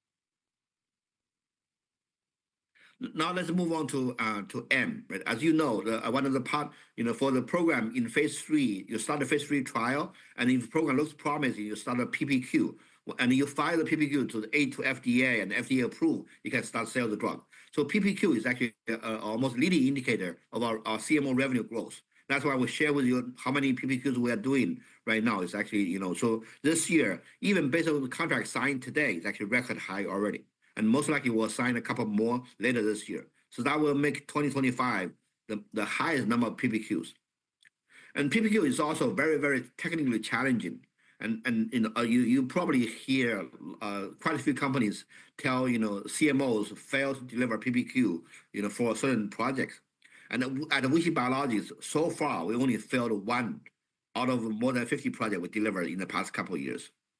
Now let's move on to M. Right? As you know, one of the part, for the program in phase 3, you start a phase 3 trial, and if the program looks promising, you start a PPQ, and you file the PPQ to FDA, and FDA approve, you can start sell the drug. So PPQ is actually almost leading indicator of our CMO revenue growth. That's why we share with you how many PPQs we are doing right now. It's actually, so this year, even based on the contract signed today, it's actually record high already. And most likely we'll sign a couple more later this year. So that will make 2025 the highest number of PPQs. And PPQ is also very, very technically challenging. And you probably hear quite a few companies tell CMOs fail to deliver PPQ for certain projects. And at WuXi Biologics, so far we only failed 1 out of more than 50 projects we delivered in the past couple of years.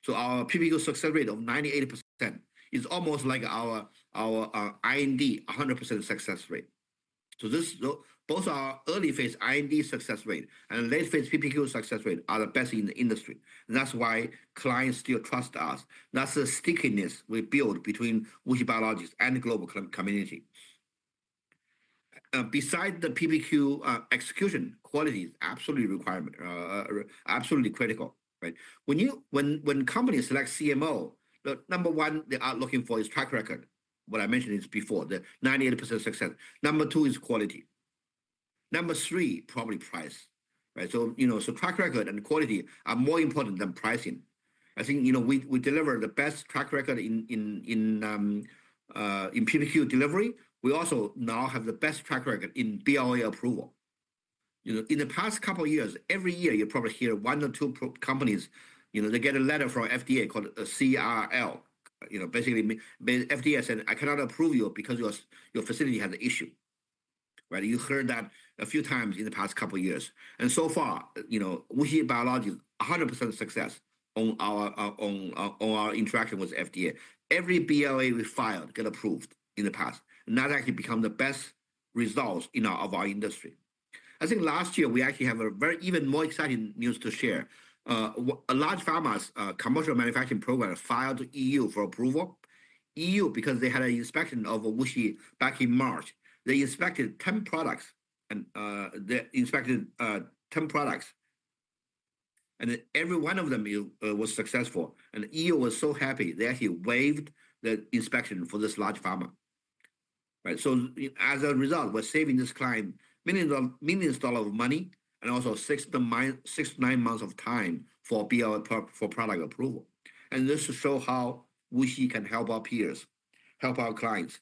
So our PPQ success rate of 98% is almost like our IND 100% success rate. So both our early phase IND success rate and late phase PPQ success rate are the best in the industry. And that's why clients still trust us. That's the stickiness we build between WuXi Biologics and the global community. Beside the PPQ execution, quality is absolutely requirement, absolutely critical, right? When companies select CMO, the number one they are looking for is track record. What I mentioned is before, the 98% success. Number two is quality. Number three, probably price, right? So, so track record and quality are more important than pricing. I think, we deliver the best track record in PPQ delivery. We also now have the best track record in BLA approval. In the past couple of years, every year you probably hear one or two companies, they get a letter from FDA called a CRL. Basically, FDA said, I cannot approve you because your facility has an issue, right? You heard that a few times in the past couple of years. And so far, WuXi Biologics 100% success on our interaction with FDA. Every BLA we filed get approved in the past. And that actually become the best results of our industry. I think last year we actually have a even more exciting news to share. A large pharma's commercial manufacturing program filed to EU for approval. EU, because they had an inspection of WuXi back in March, they inspected 10 products, and and every one of them was successful. And EU was so happy they actually waived the inspection for this large pharma. Right. So as a result, we're saving this client millions of dollars of money and also 6 to 9 months of time for for product approval. And this shows how WuXi can help our peers, help our clients.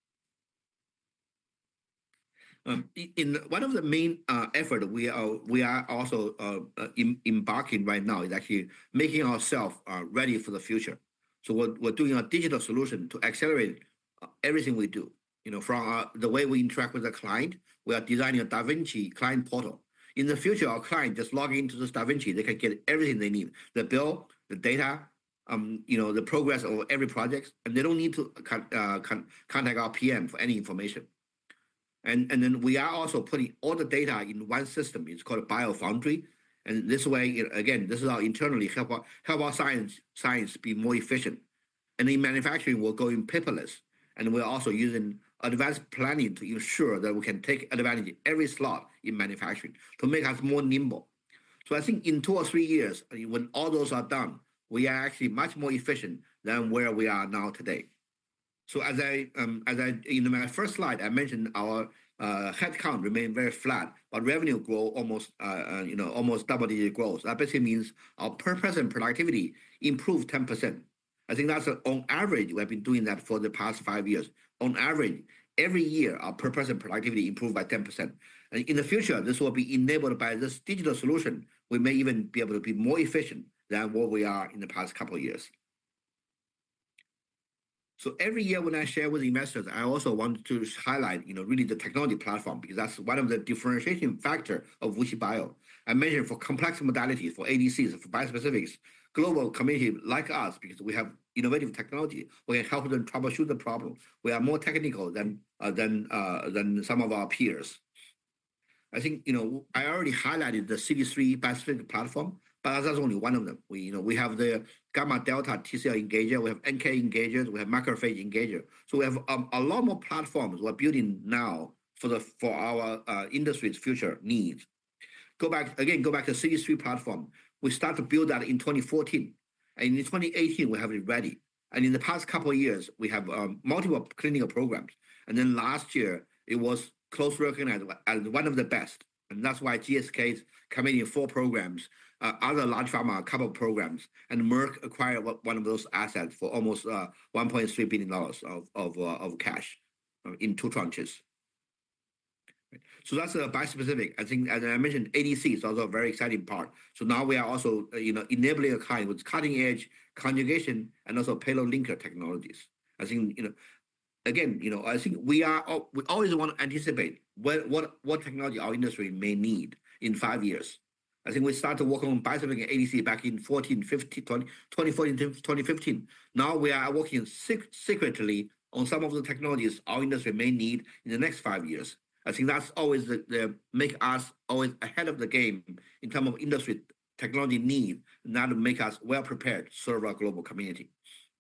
In one of the main efforts we are also embarking right now is actually making ourselves ready for the future. So we're doing a digital solution to accelerate everything we do. From the way we interact with the client, we are designing a Da Vinci client portal. In the future, our client just log into this Da Vinci, they can get everything they need: the bill, the data, the progress of every project, and they don't need to contact our PM for any information. And then we are also putting all the data in one system. It's called BioFoundry. And this way, again, this is our internally help our science be more efficient. And in manufacturing, we're going paperless. And we're also using advanced planning to ensure that we can take advantage of every slot in manufacturing to make us more nimble. So I think in 2 or 3 years, when all those are done, we are actually much more efficient than where we are now today. So as I in my first slide, I mentioned our headcount remain very flat, but revenue grow almost double-digit growth. That basically means our per person productivity improved 10%. I think that's on average. We have been doing that for the past 5 years. On average, every year our per person productivity improved by 10%. And in the future, this will be enabled by this digital solution. We may even be able to be more efficient than what we are in the past couple of years. So every year when I share with investors, I also want to highlight, really the technology platform, because that's one of the differentiating factor of WuXi Bio. I mentioned for complex modalities, for ADCs, for bispecifics, global community like us, because we have innovative technology, we can help them troubleshoot the problem. We are more technical than some of our peers. I think, I already highlighted the CD3 bispecific platform, but that's only one of them. We have the gamma delta T-cell engager, we have NK engagers, we have macrophage engager. So we have a lot more platforms we're building now for our industry's future needs. Go back to CD3 platform. We started to build that in 2014, and in 2018 we have it ready. And in the past couple of years, we have multiple clinical programs. And then last year, it was closely recognized as one of the best. And that's why GSK is committing 4 programs, other large pharma, a couple of programs, and Merck acquired one of those assets for almost $1.3 billion of cash in 2 tranches. So that's a bispecific. I think, as I mentioned, ADC is also a very exciting part. So now we are also, enabling a client with cutting edge conjugation and also payload linker technologies. I think, again, I think we always want to anticipate what technology our industry may need in 5 years. I think we started working on bispecific ADC back in 2014 to 2015. Now we are working secretly on some of the technologies our industry may need in the next 5 years. I think that's always the make us always ahead of the game in terms of industry technology need, and that make us well prepared to serve our global community.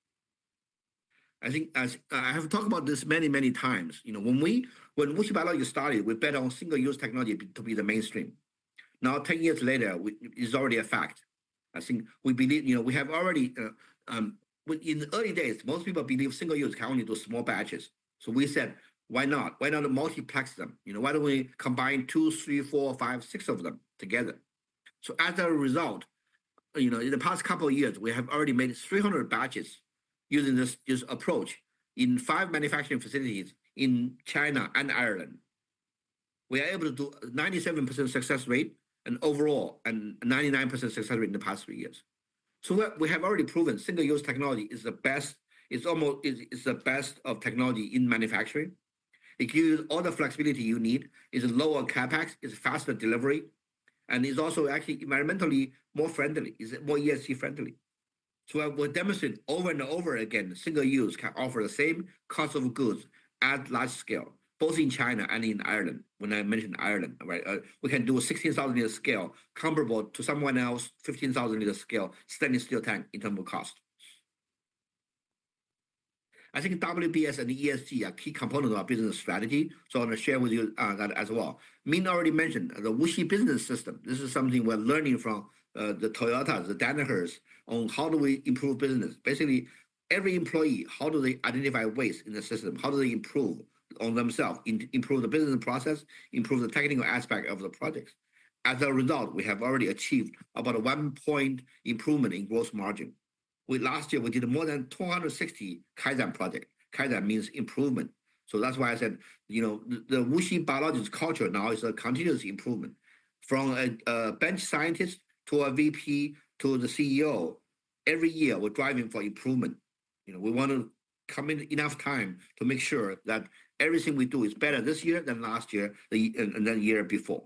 I think as I have talked about this many times, when WuXi Biologics started, we bet on single-use technology to be the mainstream. Now, 10 years later, it's already a fact. I think we believe, we have already, in the early days, most people believe single-use can only do small batches. So we said, why not? Why not multiplex them? Why don't we combine 2, 3, 4, 5, 6 of them together? So as a result, in the past couple of years, we have already made 300 batches using this approach in 5 manufacturing facilities in China and Ireland. We are able to do 97% success rate and overall and 99% success rate in the past 3 years. So we have already proven single-use technology is the best. It's the best of technology in manufacturing. It gives you all the flexibility you need. It's lower capex. It's faster delivery, and it's also actually environmentally more friendly. It's more ESG friendly. So we demonstrate over and over again, single use can offer the same cost of goods at large scale, both in China and in Ireland. When I mentioned Ireland, right, we can do a 16,000 liter scale comparable to someone else 15,000 liter scale stainless steel tank in terms of cost. I think WBS and ESG are key components of our business strategy, so I want to share with you that as well. Min already mentioned the WuXi Business System. This is something we're learning from the Toyotas, the Danahers, on how do we improve business. Basically, every employee, how do they identify waste in the system? How do they improve on themselves, improve the business process, improve the technical aspect of the projects? As a result, we have already achieved about a 1 point improvement in gross margin. Last year, we did more than 260 Kaizen projects. Kaizen means improvement. So that's why I said, the WuXi Biologics culture now is a continuous improvement. From a bench scientist to a VP to the CEO, every year we're driving for improvement. We want to commit enough time to make sure that everything we do is better this year than last year and the year before.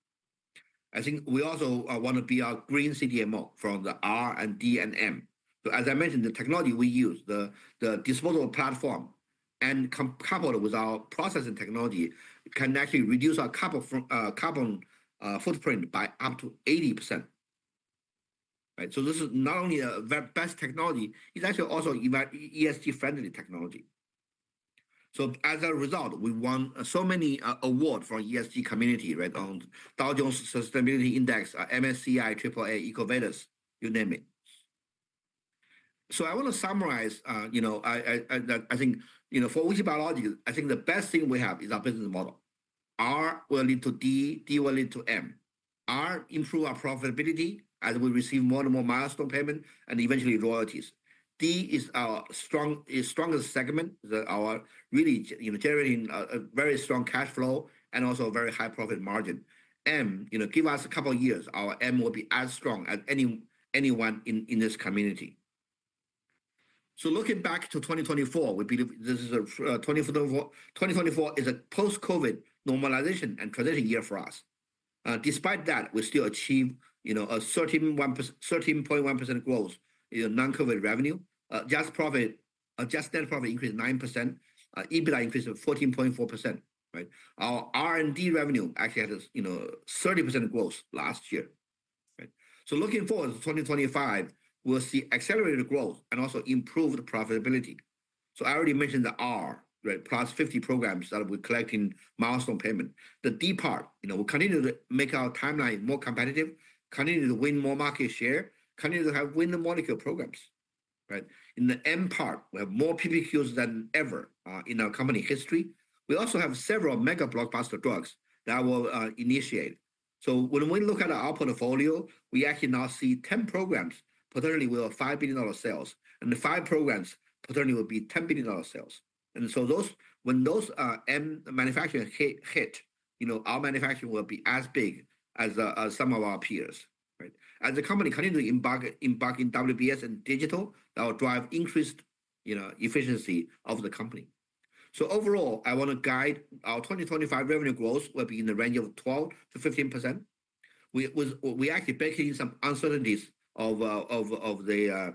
I think we also want to be a green CDMO from the R and D and M. So as I mentioned, the technology we use, the disposable platform, and coupled with our processing technology, can actually reduce our carbon footprint by up to 80%. Right. So this is not only a best technology, it's actually also ESG-friendly technology. So as a result, we won so many awards from ESG community, right? On Dow Jones Sustainability Index, MSCI, AAA, EcoVadis, you name it. So I want to summarize, I think, for WuXi Biologics, I think the best thing we have is our business model. R will lead to D, D will lead to M. R, improve our profitability as we receive more and more milestone payment and eventually royalties. D is our strongest segment, our really generating a very strong cash flow and also a very high profit margin. M, give us a couple of years, our M will be as strong as anyone in this community. So looking back to 2024, we believe this is 2024 is a post-COVID normalization and transition year for us. Despite that, we still achieve a 13.1% growth in non-COVID revenue. Just net profit increased 9%. EBITDA increased 14.4%. Right. Our R&D revenue actually had 30% growth last year. Right. So looking forward to 2025. We'll see accelerated growth and also improved profitability. So I already mentioned the R, right, plus 50 programs that we're collecting milestone payment. The D part, we'll continue to make our timeline more competitive, continue to win more market share, continue to win the molecule programs, right? In the M part, we have more PPQs than ever in our company history. We also have several mega blockbuster drugs that will initiate. So when we look at our portfolio, we actually now see 10 programs potentially will have $5 billion sales, and the 5 programs potentially will be $10 billion sales. And so when those M manufacturing hit, our manufacturing will be as big as some of our peers. Right? As the company continues to embark in WBS and digital, that will drive increased efficiency of the company. So overall, I want to guide our 2025 revenue growth will be in the range of 12 to 15%. we actually bake in some uncertainties of the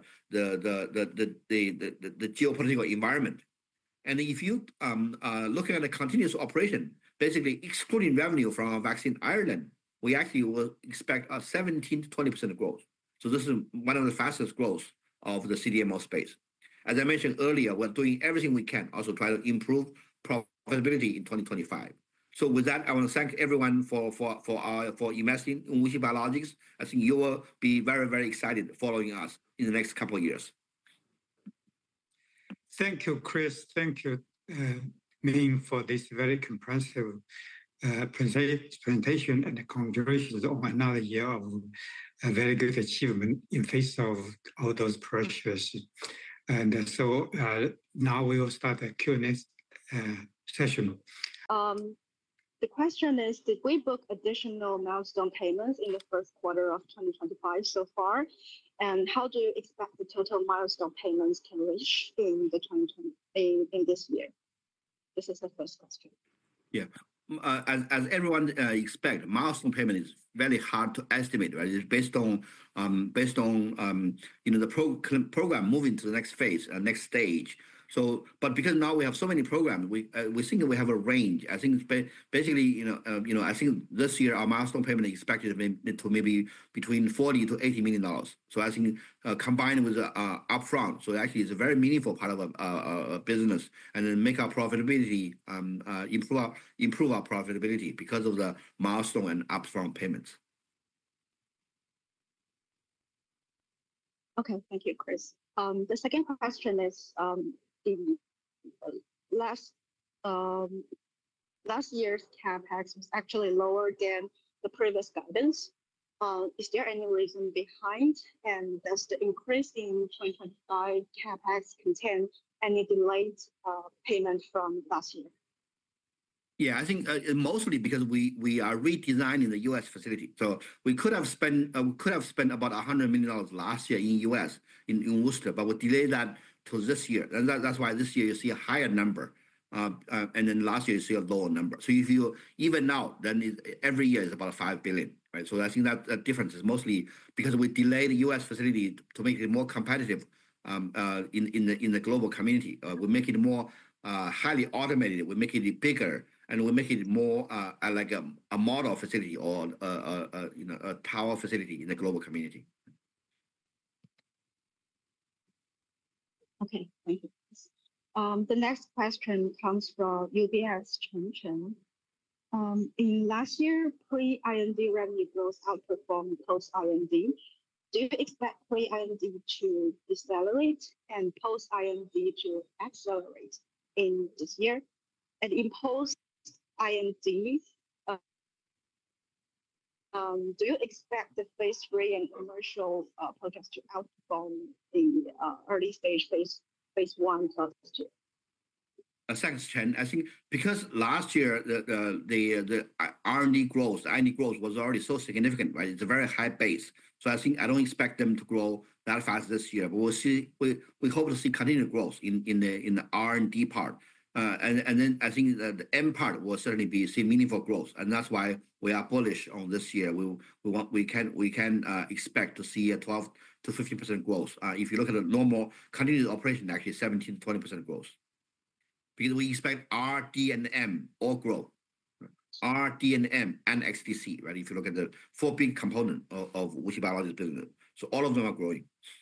geopolitical environment. And if you looking at the continuous operation, basically excluding revenue from our vaccine Ireland, we actually will expect a 17 to 20% growth. So this is one of the fastest growth of the CDMO space. As I mentioned earlier, we're doing everything we can also try to improve profitability in 2025. So with that, I want to thank everyone for investing in WuXi Biologics. I think you will be very, very excited following us in the next couple of years. Thank you, Chris. Thank you, Ming, for this very comprehensive presentation, and congratulations on another year of a very good achievement in face of all those pressures. And so now we will start a Q&A session. The question is, did we book additional milestone payments in the first quarter of 2025 so far? And how do you expect the total milestone payments can reach in this year? This is the first question. Yeah, as everyone expect, milestone payment is very hard to estimate, right? It's based on the program moving to the next phase, next stage. So, but because now we have so many programs, we think we have a range. I think basically, I think this year our milestone payment is expected to maybe between $40 to $80 million. So I think combined with upfront, so actually it's a very meaningful part of a business, and then make our profitability improve our profitability because of the milestone and upfront payments. Okay, thank you, Chris. The second question is, in last year's capex was actually lower than the previous guidance. Is there any reason behind? And does the increase in 2025 capex contain any delayed payment from last year? Yeah, I think mostly because we are redesigning the U.S. facility. So we could have spent about $100 million last year in U.S. in Worcester, but we delayed that to this year, and that's why this year you see a higher number, and then last year you see a lower number. So if you even now, then every year is about $5 billion, right? So I think that difference is mostly because we delayed the U.S. facility to make it more competitive in the global community. We make it more highly automated. We make it bigger, and we make it more like a model facility or a tower facility in the global community. Okay, thank you. The next question comes from UBS Chen Chen. In last year, pre-IND revenue growth outperformed post-IND. Do you expect pre-IND to decelerate and post-IND to accelerate in this year? And in post-IND, do you expect the phase 3 and commercial projects to outperform the early stage phase 1 plus 2? Thanks, Chen. I think because last year the R&D growth, IND growth was already so significant, right? It's a very high base. So I don't expect them to grow that fast this year. But we'll see. We hope to see continued growth in the R&D part. And then I think that the M part will certainly see meaningful growth, and that's why we are bullish on this year. We can expect to see a 12 to 15% growth. If you look at the normal continuous operation, actually 17 to 20% growth, because we expect R, D, and M all grow. R, D, and M, and XDC, right? If you look at the 4 big components of WuXi Biologics business, so all of them are growing.